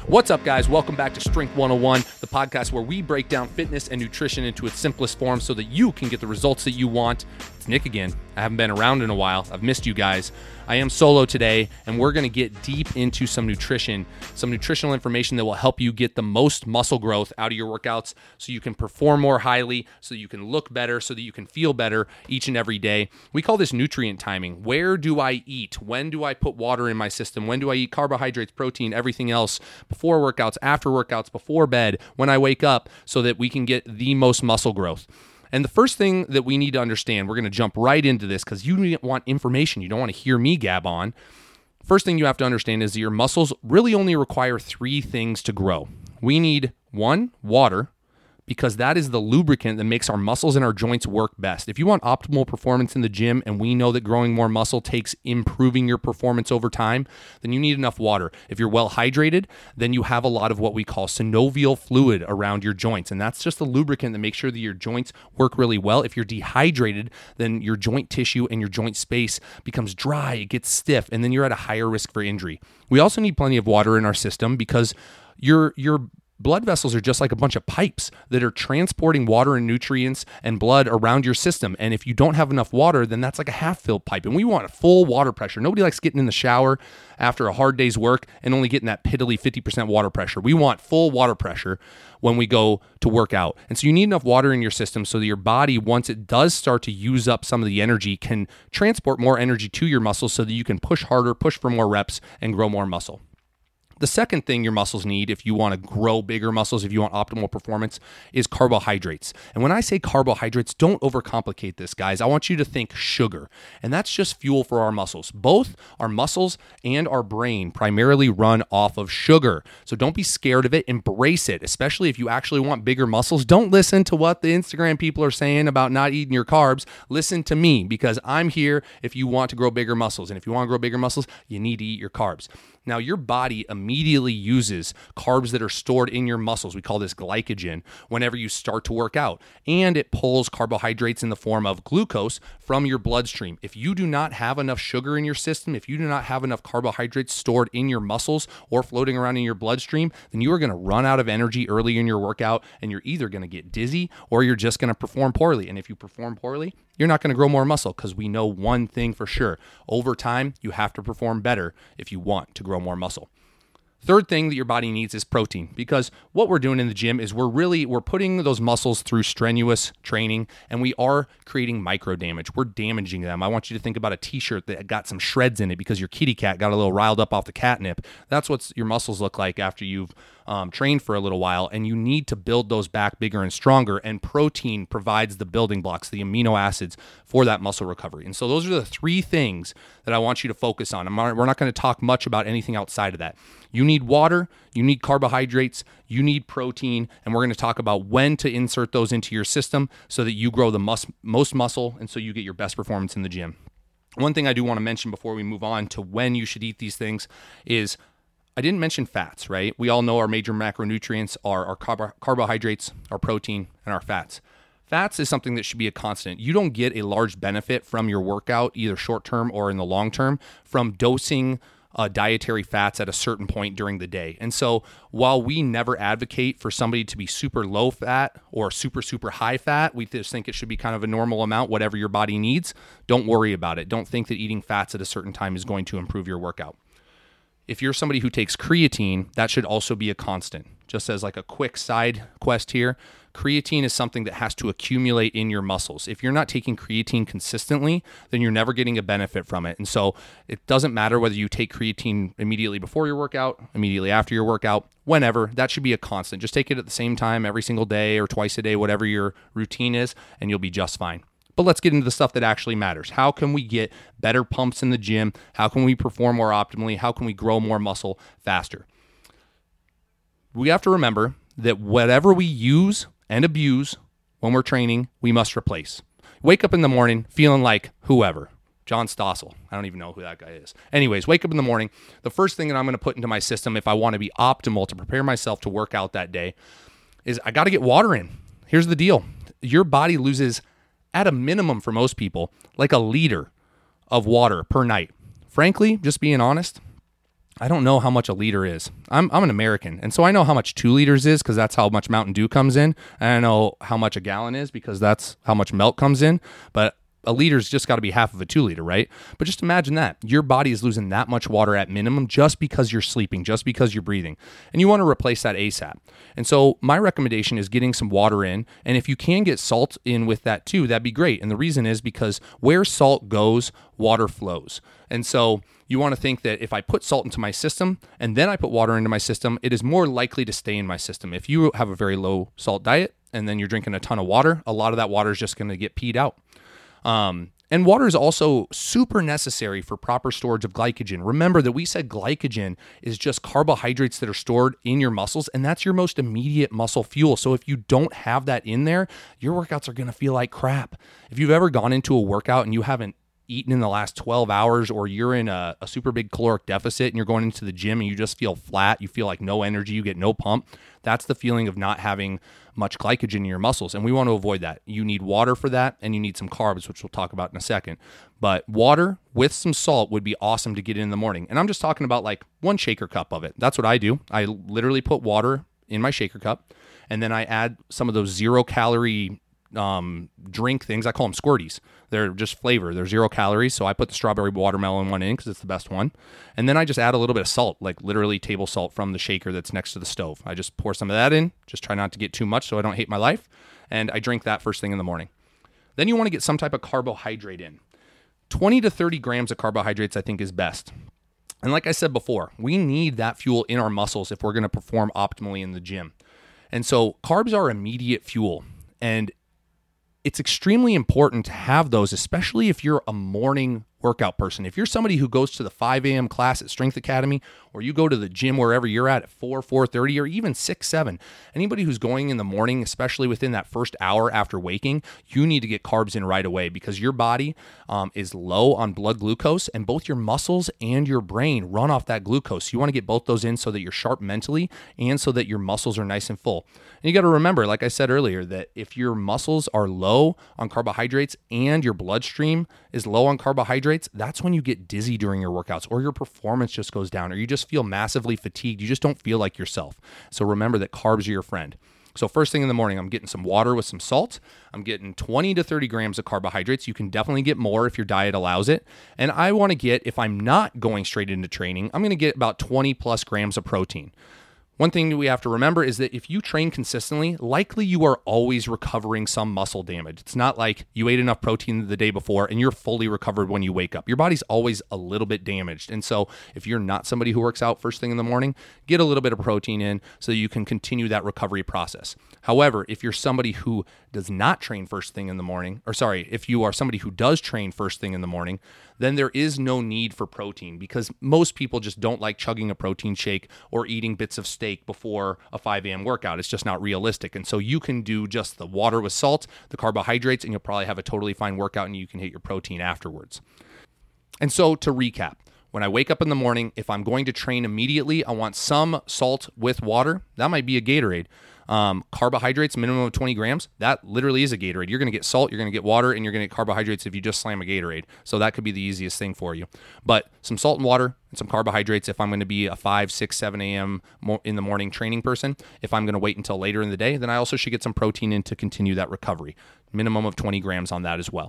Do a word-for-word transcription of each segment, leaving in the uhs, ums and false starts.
What's up, guys? Welcome back to Strength one oh one, the podcast where we break down fitness and nutrition into its simplest form so that you can get the results that you want. It's Nick again. I haven't been around in a while. I've missed you guys. I am solo today, and we're going to get deep into some nutrition, some nutritional information that will help you get the most muscle growth out of your workouts so you can perform more highly, so that you can look better, so that you can feel better each and every day. We call this nutrient timing. Where do I eat? When do I put water in my system? When do I eat carbohydrates, protein, everything else before workouts, after workouts, before bed, when I wake up, so that we can get the most muscle growth? And the first thing that we need to understand, we're going to jump right into this because you want information. You don't want to hear me gab on. First thing you have to understand is that your muscles really only require three things to grow. We need, one, water, because that is the lubricant that makes our muscles and our joints work best. If you want optimal performance in the gym, and we know that growing more muscle takes improving your performance over time, then you need enough water. If you're well hydrated, then you have a lot of what we call synovial fluid around your joints, and that's just the lubricant that makes sure that your joints work really well. If you're dehydrated, then your joint tissue and your joint space becomes dry, it gets stiff, and then you're at a higher risk for injury. We also need plenty of water in our system because your your blood vessels are just like a bunch of pipes that are transporting water and nutrients and blood around your system. And if you don't have enough water, then that's like a half-filled pipe. And we want a full water pressure. Nobody likes getting in the shower after a hard day's work and only getting that piddly fifty percent water pressure. We want full water pressure when we go to work out. And so you need enough water in your system so that your body, once it does start to use up some of the energy, can transport more energy to your muscles so that you can push harder, push for more reps, and grow more muscle. The second thing your muscles need if you want to grow bigger muscles, if you want optimal performance, is carbohydrates. And when I say carbohydrates, don't overcomplicate this, guys. I want you to think sugar, and that's just fuel for our muscles. Both our muscles and our brain primarily run off of sugar. So don't be scared of it. Embrace it, especially if you actually want bigger muscles. Don't listen to what the Instagram people are saying about not eating your carbs. Listen to me, because I'm here if you want to grow bigger muscles. And if you want to grow bigger muscles, you need to eat your carbs. Now, your body immediately uses carbs that are stored in your muscles. We call this glycogen whenever you start to work out. And it pulls carbohydrates in the form of glucose from your bloodstream. If you do not have enough sugar in your system, if you do not have enough carbohydrates stored in your muscles or floating around in your bloodstream, then you are going to run out of energy early in your workout, and you're either going to get dizzy or you're just going to perform poorly. And if you perform poorly, you're not going to grow more muscle, because we know one thing for sure. Over time, you have to perform better if you want to grow more muscle. Third thing that your body needs is protein, because what we're doing in the gym is we're really, we're putting those muscles through strenuous training, and we are creating micro damage. We're damaging them. I want you to think about a t-shirt that got some shreds in it because your kitty cat got a little riled up off the catnip. That's what your muscles look like after you've um, trained for a little while, and you need to build those back bigger and stronger, and protein provides the building blocks, the amino acids for that muscle recovery. And so those are the three things that I want you to focus on. I'm not, we're not going to talk much about anything outside of that. You need water, you need carbohydrates, you need protein, and we're going to talk about when to insert those into your system so that you grow the mus- most muscle and so you get your best performance in the gym. One thing I do want to mention before we move on to when you should eat these things is I didn't mention fats, right? We all know our major macronutrients are our carb- carbohydrates, our protein, and our fats. Fats is something that should be a constant. You don't get a large benefit from your workout, either short-term or in the long term, from dosing Uh, dietary fats at a certain point during the day. And so while we never advocate for somebody to be super low fat or super, super high fat, we just think it should be kind of a normal amount, whatever your body needs. Don't worry about it. Don't think that eating fats at a certain time is going to improve your workout. If you're somebody who takes creatine, that should also be a constant. Just as like a quick side quest here, creatine is something that has to accumulate in your muscles. If you're not taking creatine consistently, then you're never getting a benefit from it. And so it doesn't matter whether you take creatine immediately before your workout, immediately after your workout, whenever. That should be a constant. Just take it at the same time every single day or twice a day, whatever your routine is, and you'll be just fine. But let's get into the stuff that actually matters. How can we get better pumps in the gym? How can we perform more optimally? How can we grow more muscle faster? We have to remember that whatever we use and abuse when we're training, we must replace. Wake up in the morning feeling like whoever. John Stossel. I don't even know who that guy is. Anyways, wake up in the morning. The first thing that I'm going to put into my system if I want to be optimal to prepare myself to work out that day is I got to get water in. Here's the deal. Your body loses, at a minimum for most people, like a liter of water per night. Frankly, just being honest, I don't know how much a liter is. I'm I'm an American, and so I know how much two liters is because that's how much Mountain Dew comes in. And I know how much a gallon is because that's how much milk comes in. But a liter's just got to be half of a two liter, right? But just imagine that. Your body is losing that much water at minimum just because you're sleeping, just because you're breathing. And you want to replace that ASAP. And so my recommendation is getting some water in. And if you can get salt in with that too, that'd be great. And the reason is because where salt goes, water flows. And so you want to think that if I put salt into my system and then I put water into my system, it is more likely to stay in my system. If you have a very low salt diet and then you're drinking a ton of water, a lot of that water is just going to get peed out. Um, and water is also super necessary for proper storage of glycogen. Remember that we said glycogen is just carbohydrates that are stored in your muscles, and that's your most immediate muscle fuel. So if you don't have that in there, your workouts are going to feel like crap. If you've ever gone into a workout and you haven't eaten in the last twelve hours, or you're in a, a super big caloric deficit and you're going into the gym and you just feel flat, you feel like no energy, you get no pump, that's the feeling of not having much glycogen in your muscles. And we want to avoid that. You need water for that, and you need some carbs, which we'll talk about in a second. But water with some salt would be awesome to get in the morning. And I'm just talking about like one shaker cup of it. That's what I do. I literally put water in my shaker cup, and then I add some of those zero calorie um, drink things. I call them squirties. They're just flavor. They're zero calories. So I put the strawberry watermelon one in because it's the best one. And then I just add a little bit of salt, like literally table salt from the shaker that's next to the stove. I just pour some of that in, just try not to get too much so I don't hate my life. And I drink that first thing in the morning. Then you want to get some type of carbohydrate in. twenty to thirty grams of carbohydrates I think is best. And like I said before, we need that fuel in our muscles if we're going to perform optimally in the gym. And so carbs are immediate fuel. And it's extremely important to have those, especially if you're a morning workout person. If you're somebody who goes to the five a.m. class at Strength Academy, or you go to the gym wherever you're at at four, four thirty, or even six, seven, anybody who's going in the morning, especially within that first hour after waking, you need to get carbs in right away because your body um, is low on blood glucose, and both your muscles and your brain run off that glucose. You want to get both those in so that you're sharp mentally and so that your muscles are nice and full. And you got to remember, like I said earlier, that if your muscles are low on carbohydrates and your bloodstream is low on carbohydrates, that's when you get dizzy during your workouts, or your performance just goes down, or you just feel massively fatigued. You just don't feel like yourself. So remember that carbs are your friend. So first thing in the morning, I'm getting some water with some salt. I'm getting twenty to thirty grams of carbohydrates. You can definitely get more if your diet allows it. And I want to get, if I'm not going straight into training, I'm going to get about twenty plus grams of protein. One thing that we have to remember is that if you train consistently, likely you are always recovering some muscle damage. It's not like you ate enough protein the day before and you're fully recovered when you wake up. Your body's always a little bit damaged. And so if you're not somebody who works out first thing in the morning, get a little bit of protein in so that you can continue that recovery process. However, if you're somebody who does not train first thing in the morning, or sorry, if you are somebody who does train first thing in the morning, then there is no need for protein because most people just don't like chugging a protein shake or eating bits of steak before a five a.m. workout. It's just not realistic. And so you can do just the water with salt, the carbohydrates, and you'll probably have a totally fine workout and you can hit your protein afterwards. And so to recap, when I wake up in the morning, if I'm going to train immediately, I want some salt with water. That might be a Gatorade. Um, carbohydrates, minimum of twenty grams. That literally is a Gatorade. You're going to get salt, you're going to get water, and you're going to get carbohydrates if you just slam a Gatorade. So that could be the easiest thing for you. But some salt and water and some carbohydrates if I'm going to be a five, six, seven a.m. in the morning training person. If I'm going to wait until later in the day, then I also should get some protein in to continue that recovery. Minimum of twenty grams on that as well.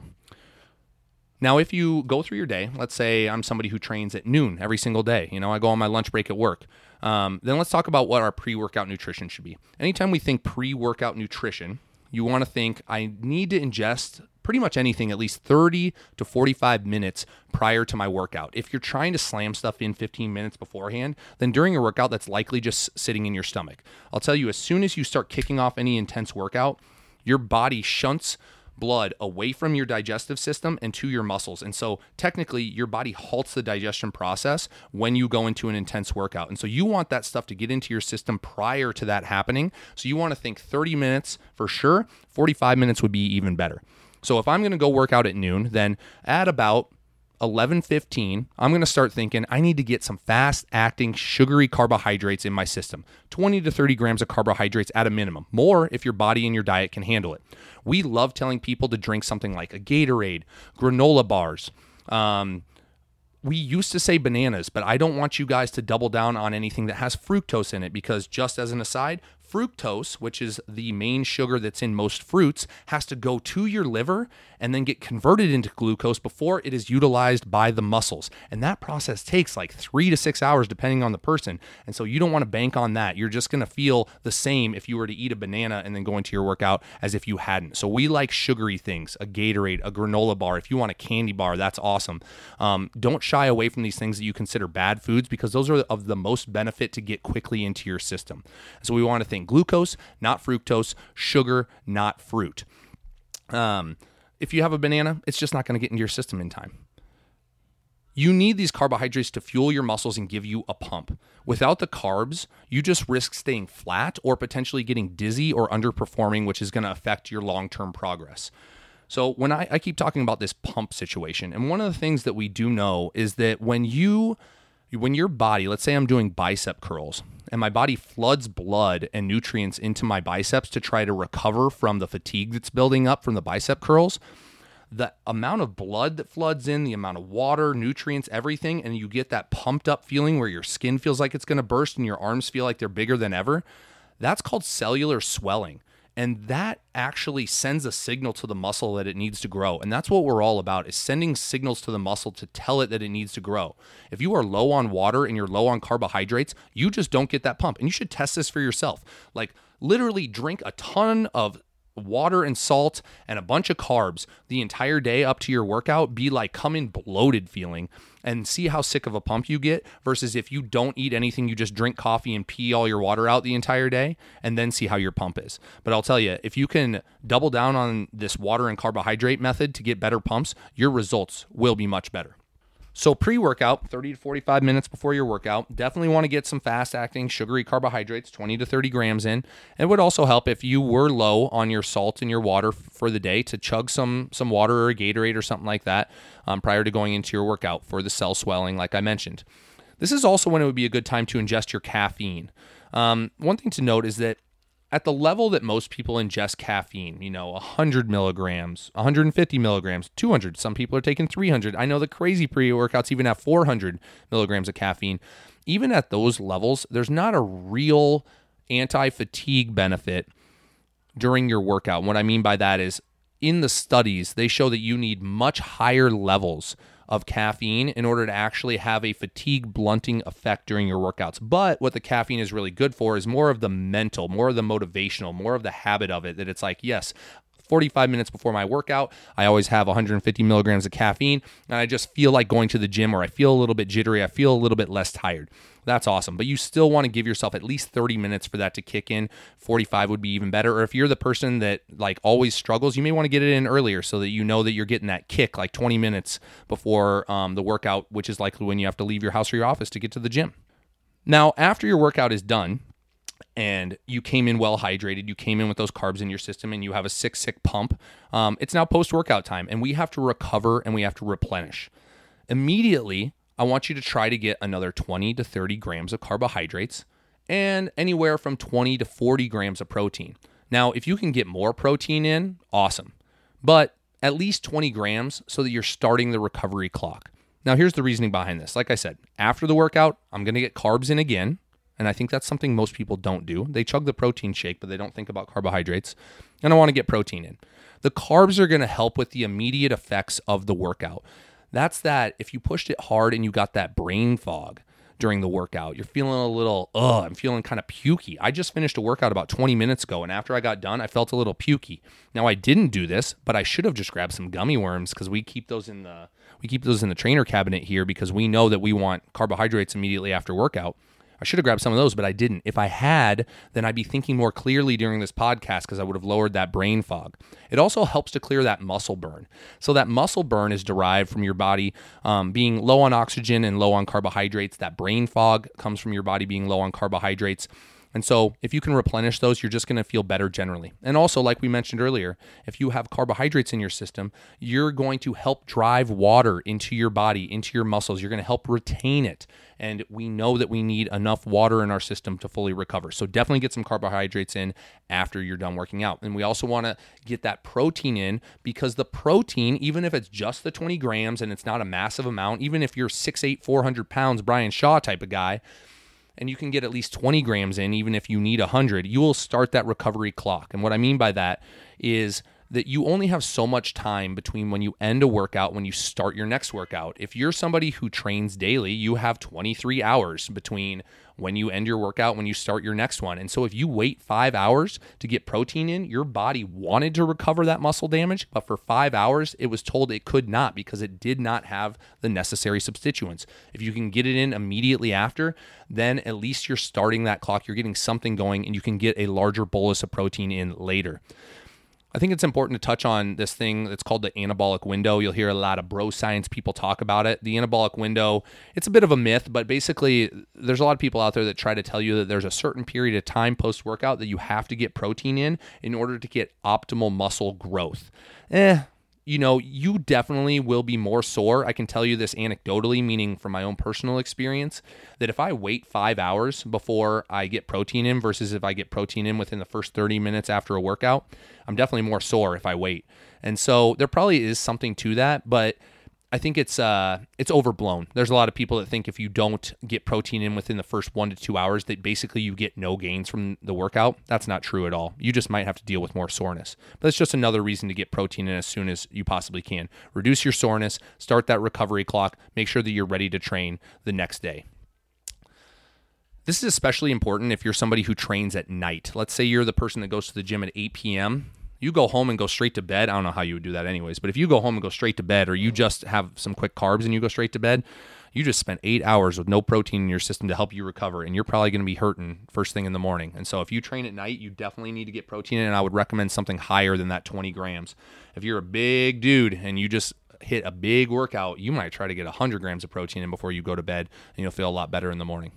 Now, if you go through your day, let's say I'm somebody who trains at noon every single day. You know, I go on my lunch break at work. Um, then let's talk about what our pre-workout nutrition should be. Anytime we think pre-workout nutrition, you want to think I need to ingest pretty much anything at least thirty to forty-five minutes prior to my workout. If you're trying to slam stuff in fifteen minutes beforehand, then during your workout, that's likely just sitting in your stomach. I'll tell you, as soon as you start kicking off any intense workout, your body shunts blood away from your digestive system and to your muscles. And so technically your body halts the digestion process when you go into an intense workout. And so you want that stuff to get into your system prior to that happening. So you want to think thirty minutes for sure. forty-five minutes would be even better. So if I'm going to go work out at noon, then at about eleven fifteen, I'm going to start thinking I need to get some fast-acting sugary carbohydrates in my system. twenty to thirty grams of carbohydrates at a minimum. More if your body and your diet can handle it. We love telling people to drink something like a Gatorade, granola bars, um, we used to say bananas, but I don't want you guys to double down on anything that has fructose in it, because just as an aside, fructose, which is the main sugar that's in most fruits, has to go to your liver and then get converted into glucose before it is utilized by the muscles. And that process takes like three to six hours depending on the person. And so you don't want to bank on that. You're just going to feel the same if you were to eat a banana and then go into your workout as if you hadn't. So we like sugary things, a Gatorade, a granola bar. If you want a candy bar, that's awesome. Um, don't shy away from these things that you consider bad foods, because those are of the most benefit to get quickly into your system. So we want to think glucose, not fructose, sugar, not fruit. Um, if you have a banana, it's just not going to get into your system in time. You need these carbohydrates to fuel your muscles and give you a pump. Without the carbs, you just risk staying flat or potentially getting dizzy or underperforming, which is going to affect your long-term progress. So when I, I keep talking about this pump situation, and one of the things that we do know is that when you, when your body, let's say I'm doing bicep curls, and my body floods blood and nutrients into my biceps to try to recover from the fatigue that's building up from the bicep curls, the amount of blood that floods in, the amount of water, nutrients, everything, and you get that pumped up feeling where your skin feels like it's going to burst and your arms feel like they're bigger than ever, that's called cellular swelling. And that actually sends a signal to the muscle that it needs to grow. And that's what we're all about, is sending signals to the muscle to tell it that it needs to grow. If you are low on water and you're low on carbohydrates, you just don't get that pump. And you should test this for yourself. Like literally drink a ton of water and salt and a bunch of carbs the entire day up to your workout, be like come in bloated feeling, and see how sick of a pump you get, versus if you don't eat anything, you just drink coffee and pee all your water out the entire day, and then see how your pump is. But I'll tell you, if you can double down on this water and carbohydrate method to get better pumps, your results will be much better. So pre-workout, thirty to forty-five minutes before your workout, definitely want to get some fast-acting sugary carbohydrates, twenty to thirty grams in. It would also help if you were low on your salt and your water for the day to chug some some water or a Gatorade or something like that um, prior to going into your workout for the cell swelling like I mentioned. This is also when it would be a good time to ingest your caffeine. Um, one thing to note is that at the level that most people ingest caffeine, you know, one hundred milligrams, one hundred fifty milligrams, two hundred. Some people are taking three hundred. I know the crazy pre-workouts even have four hundred milligrams of caffeine. Even at those levels, there's not a real anti-fatigue benefit during your workout. And what I mean by that is, in the studies, they show that you need much higher levels of caffeine in order to actually have a fatigue blunting effect during your workouts. But what the caffeine is really good for is more of the mental, more of the motivational, more of the habit of it, that it's like, yes, forty-five minutes before my workout, I always have one hundred fifty milligrams of caffeine, and I just feel like going to the gym, or I feel a little bit jittery, I feel a little bit less tired. That's awesome. But you still want to give yourself at least thirty minutes for that to kick in. forty-five would be even better. Or if you're the person that like always struggles, you may want to get it in earlier so that you know that you're getting that kick like twenty minutes before um, the workout, which is likely when you have to leave your house or your office to get to the gym. Now, after your workout is done, and you came in well hydrated, you came in with those carbs in your system, and you have a sick, sick pump, um, it's now post-workout time, and we have to recover and we have to replenish. Immediately, I want you to try to get another twenty to thirty grams of carbohydrates and anywhere from twenty to forty grams of protein. Now, if you can get more protein in, awesome, but at least twenty grams so that you're starting the recovery clock. Now, here's the reasoning behind this. Like I said, after the workout, I'm going to get carbs in again. And I think that's something most people don't do. They chug the protein shake, but they don't think about carbohydrates. And I want to get protein in. The carbs are going to help with the immediate effects of the workout. That's that if you pushed it hard and you got that brain fog during the workout, you're feeling a little, ugh, I'm feeling kind of pukey. I just finished a workout about twenty minutes ago, and after I got done, I felt a little pukey. Now, I didn't do this, but I should have just grabbed some gummy worms, because we keep those in the we keep those in the trainer cabinet here, because we know that we want carbohydrates immediately after workout. I should have grabbed some of those, but I didn't. If I had, then I'd be thinking more clearly during this podcast, because I would have lowered that brain fog. It also helps to clear that muscle burn. So that muscle burn is derived from your body um, being low on oxygen and low on carbohydrates. That brain fog comes from your body being low on carbohydrates. And so if you can replenish those, you're just going to feel better generally. And also, like we mentioned earlier, if you have carbohydrates in your system, you're going to help drive water into your body, into your muscles. You're going to help retain it. And we know that we need enough water in our system to fully recover. So definitely get some carbohydrates in after you're done working out. And we also want to get that protein in, because the protein, even if it's just the twenty grams and it's not a massive amount, even if you're six eight, four hundred pounds, Brian Shaw type of guy, and you can get at least twenty grams in, even if you need one hundred, you will start that recovery clock. And what I mean by that is that you only have so much time between when you end a workout, when you start your next workout. If you're somebody who trains daily, you have twenty-three hours between when you end your workout, when you start your next one. And so if you wait five hours to get protein in, your body wanted to recover that muscle damage, but for five hours, it was told it could not because it did not have the necessary substituents. If you can get it in immediately after, then at least you're starting that clock, you're getting something going, and you can get a larger bolus of protein in later. I think it's important to touch on this thing that's called the anabolic window. You'll hear a lot of bro science people talk about it. The anabolic window, it's a bit of a myth, but basically there's a lot of people out there that try to tell you that there's a certain period of time post-workout that you have to get protein in in order to get optimal muscle growth. Eh, you know, you definitely will be more sore. I can tell you this anecdotally, meaning from my own personal experience, that if I wait five hours before I get protein in versus if I get protein in within the first thirty minutes after a workout, I'm definitely more sore if I wait. And so there probably is something to that, but I think it's uh it's overblown. There's a lot of people that think if you don't get protein in within the first one to two hours, that basically you get no gains from the workout. That's not true at all. You just might have to deal with more soreness. But it's just another reason to get protein in as soon as you possibly can. Reduce your soreness, start that recovery clock, make sure that you're ready to train the next day. This is especially important if you're somebody who trains at night. Let's say you're the person that goes to the gym at eight p.m., you go home and go straight to bed. I don't know how you would do that anyways, but if you go home and go straight to bed, or you just have some quick carbs and you go straight to bed, you just spent eight hours with no protein in your system to help you recover, and you're probably going to be hurting first thing in the morning. And so if you train at night, you definitely need to get protein in, and I would recommend something higher than that twenty grams. If you're a big dude and you just hit a big workout, you might try to get one hundred grams of protein in before you go to bed, and you'll feel a lot better in the morning.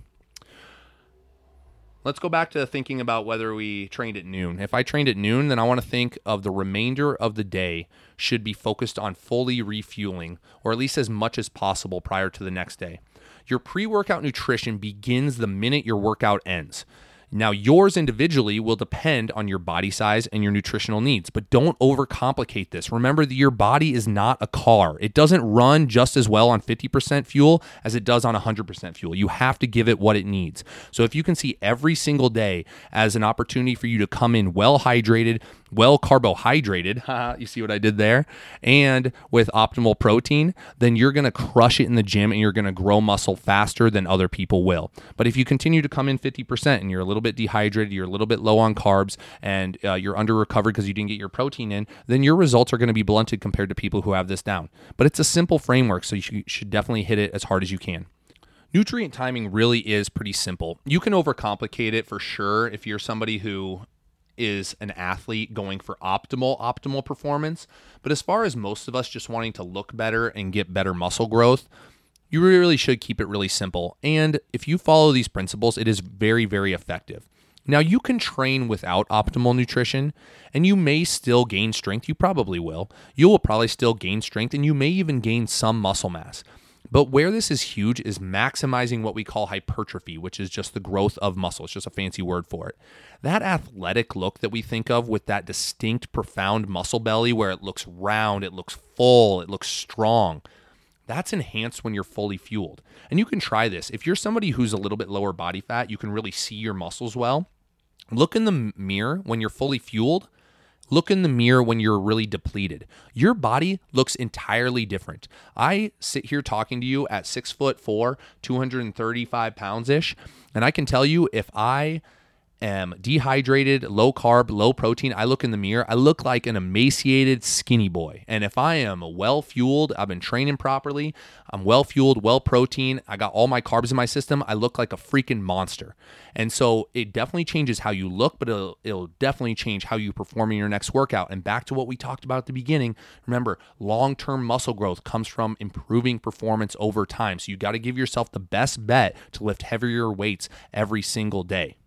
Let's go back to thinking about whether we trained at noon. If I trained at noon, then I want to think of the remainder of the day should be focused on fully refueling, or at least as much as possible prior to the next day. Your pre-workout nutrition begins the minute your workout ends. Now, yours individually will depend on your body size and your nutritional needs, but don't overcomplicate this. Remember that your body is not a car. It doesn't run just as well on fifty percent fuel as it does on one hundred percent fuel. You have to give it what it needs. So if you can see every single day as an opportunity for you to come in well hydrated, well carbohydrated, you see what I did there, and with optimal protein, then you're going to crush it in the gym and you're going to grow muscle faster than other people will. But if you continue to come in fifty percent and you're a little bit dehydrated, you're a little bit low on carbs, and uh, you're under recovered because you didn't get your protein in, then your results are going to be blunted compared to people who have this down. But it's a simple framework, so you should, should definitely hit it as hard as you can. Nutrient timing really is pretty simple. You can overcomplicate it for sure if you're somebody who is an athlete going for optimal, optimal performance. But as far as most of us just wanting to look better and get better muscle growth, you really should keep it really simple. And if you follow these principles, it is very, very effective. Now, you can train without optimal nutrition, and you may still gain strength. You probably will. You will probably still gain strength, and you may even gain some muscle mass. But where this is huge is maximizing what we call hypertrophy, which is just the growth of muscle. It's just a fancy word for it. That athletic look that we think of with that distinct, profound muscle belly where it looks round, it looks full, it looks strong, that's enhanced when you're fully fueled. And you can try this. If you're somebody who's a little bit lower body fat, you can really see your muscles well. Look in the mirror when you're fully fueled. Look in the mirror when you're really depleted. Your body looks entirely different. I sit here talking to you at six foot four, two hundred thirty-five pounds-ish, and I can tell you if I am dehydrated, low carb, low protein, I look in the mirror, I look like an emaciated, skinny boy. And if I am well fueled, I've been training properly, I'm well fueled, well protein, I got all my carbs in my system, I look like a freaking monster. And so it definitely changes how you look, but it'll, it'll definitely change how you perform in your next workout. And back to what we talked about at the beginning, remember, long-term muscle growth comes from improving performance over time. So you got to give yourself the best bet to lift heavier weights every single day.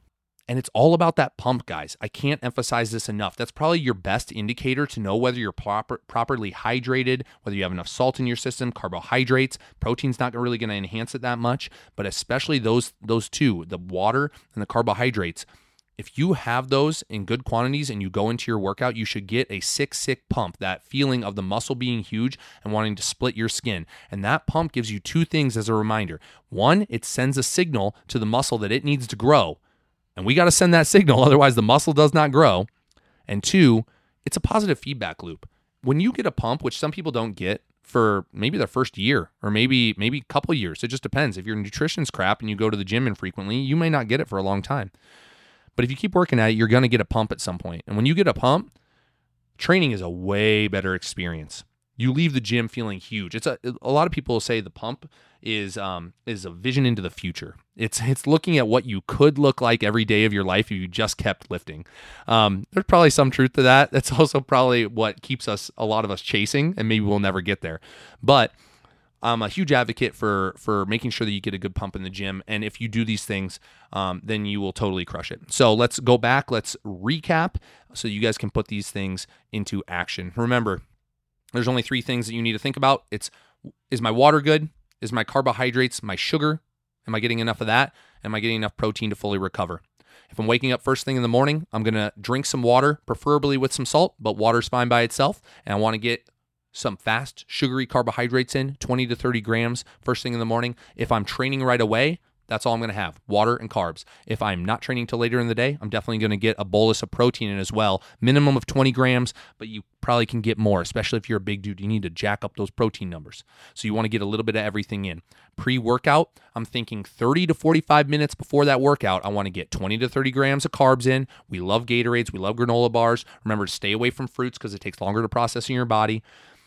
And it's all about that pump, guys. I can't emphasize this enough. That's probably your best indicator to know whether you're proper, properly hydrated, whether you have enough salt in your system, carbohydrates. Protein's not really going to enhance it that much, but especially those those two, the water and the carbohydrates. If you have those in good quantities and you go into your workout, you should get a sick, sick pump, that feeling of the muscle being huge and wanting to split your skin. And that pump gives you two things as a reminder. One, it sends a signal to the muscle that it needs to grow. And we got to send that signal, otherwise the muscle does not grow. And two, it's a positive feedback loop. When you get a pump, which some people don't get for maybe their first year or maybe maybe a couple years, it just depends. If your nutrition's crap and you go to the gym infrequently, you may not get it for a long time. But if you keep working at it, you're going to get a pump at some point. And when you get a pump, training is a way better experience. You leave the gym feeling huge. It's a, a lot of people say the pump is um, is a vision into the future. It's it's looking at what you could look like every day of your life if you just kept lifting. Um, there's probably some truth to that. That's also probably what keeps us, a lot of us, chasing, and maybe we'll never get there. But I'm a huge advocate for for making sure that you get a good pump in the gym. And if you do these things, um, then you will totally crush it. So let's go back. Let's recap so you guys can put these things into action. Remember, there's only three things that you need to think about. It's, is my water good? Is my carbohydrates, my sugar? Am I getting enough of that? Am I getting enough protein to fully recover? If I'm waking up first thing in the morning, I'm going to drink some water, preferably with some salt, but water's fine by itself. And I want to get some fast, sugary carbohydrates in, twenty to thirty grams first thing in the morning. If I'm training right away, that's all I'm going to have, water and carbs. If I'm not training till later in the day, I'm definitely going to get a bolus of protein in as well. Minimum of twenty grams, but you probably can get more, especially if you're a big dude. You need to jack up those protein numbers. So you want to get a little bit of everything in. Pre-workout, I'm thinking thirty to forty-five minutes before that workout, I want to get twenty to thirty grams of carbs in. We love Gatorades. We love granola bars. Remember to stay away from fruits because it takes longer to process in your body.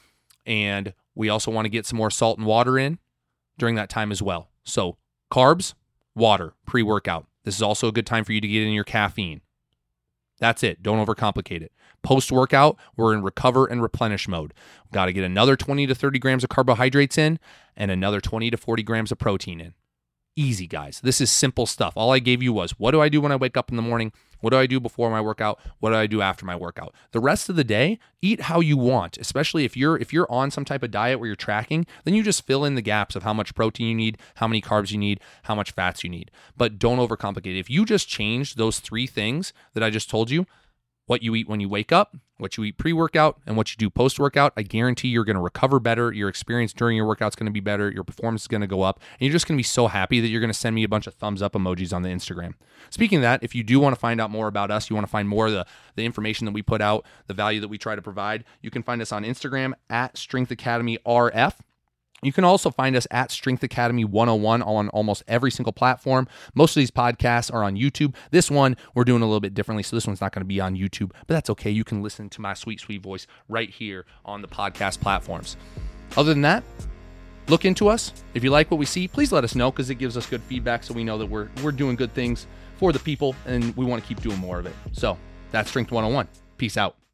And we also want to get some more salt and water in during that time as well. So carbs, water, pre-workout. This is also a good time for you to get in your caffeine. That's it. Don't overcomplicate it. Post-workout, we're in recover and replenish mode. We've got to get another twenty to thirty grams of carbohydrates in and another twenty to forty grams of protein in. Easy, guys. This is simple stuff. All I gave you was, what do I do when I wake up in the morning? What do I do before my workout? What do I do after my workout? The rest of the day, eat how you want, especially if you're if you're on some type of diet where you're tracking, then you just fill in the gaps of how much protein you need, how many carbs you need, how much fats you need. But don't overcomplicate it. If you just change those three things that I just told you, what you eat when you wake up, what you eat pre-workout, and what you do post-workout, I guarantee you're going to recover better. Your experience during your workout is going to be better. Your performance is going to go up. And you're just going to be so happy that you're going to send me a bunch of thumbs up emojis on the Instagram. Speaking of that, if you do want to find out more about us, you want to find more of the, the information that we put out, the value that we try to provide, you can find us on Instagram at Strength Academy R F. You can also find us at Strength Academy one oh one on almost every single platform. Most of these podcasts are on YouTube. This one, we're doing a little bit differently, so this one's not going to be on YouTube, but that's okay. You can listen to my sweet, sweet voice right here on the podcast platforms. Other than that, look into us. If you like what we see, please let us know because it gives us good feedback so we know that we're, we're doing good things for the people and we want to keep doing more of it. So that's Strength one oh one. Peace out.